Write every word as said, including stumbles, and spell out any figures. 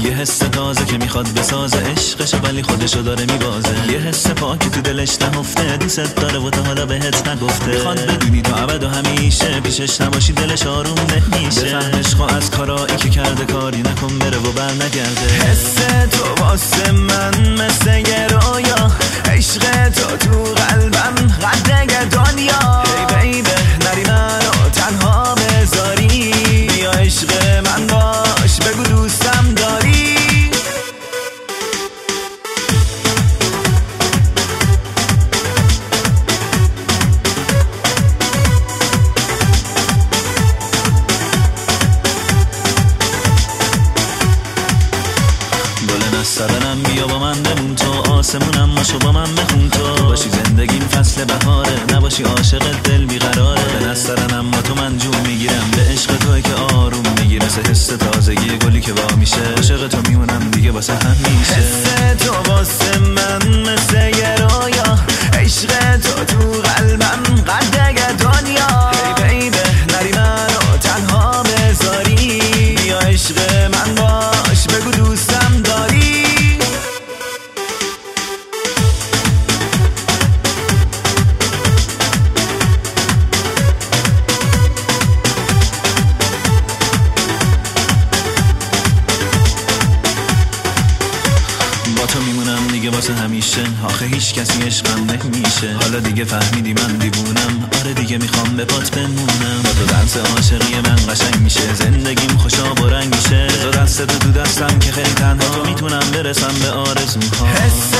یه حس تازه که میخواد بسازه عشقشو ولی خودشو داره میبازه. یه حس پاک که تو دلش نهفته دوست داره و تا حالا بهت نگفته. میخواد بدونی تا ابد و همیشه پیشش نباشی دلش آروم نمیشه. بفهم عشقو از کارایی که کرده کاری نکن بره و بر نگرده. حس تو واسه من مثل یه رویا، عشق تو تو قلبم قدر دنیا. هی بیبه نری منو تنها بذاری، بیا عشق من باش بگو دوستم داری. سرنم بیا با من بمون تو، آسمونم ماشو با من بخون تو. باشی زندگیم فصل بهاره، نباشی عاشق دل بیقراره. به نسترن اما تو من جون میگیرم، به عشق توی که آروم میگیره. مثل حس تازگی گلی که وا میشه، عاشق تو میمونم دیگه واسه همیشه. حس تو واسه من مثل یه رویا، عشق تو تو قلبم قدر دنیا. هی بیبه نری منو تنها بذاری، بیا عشق من باش بگو دوستم داری. تو میمونم دیگه واسه همیشه، آخه هیچ کسی عشقم نمیشه. حالا دیگه فهمیدی من دیوونم، آره دیگه میخوام به پات بمونم. با تو دنس عاشقی من قشنگ میشه، زندگیم خوشاب و رنگ میشه. تو دست تو دستم که خیلی تنها، تو میتونم برسم به آرزوها.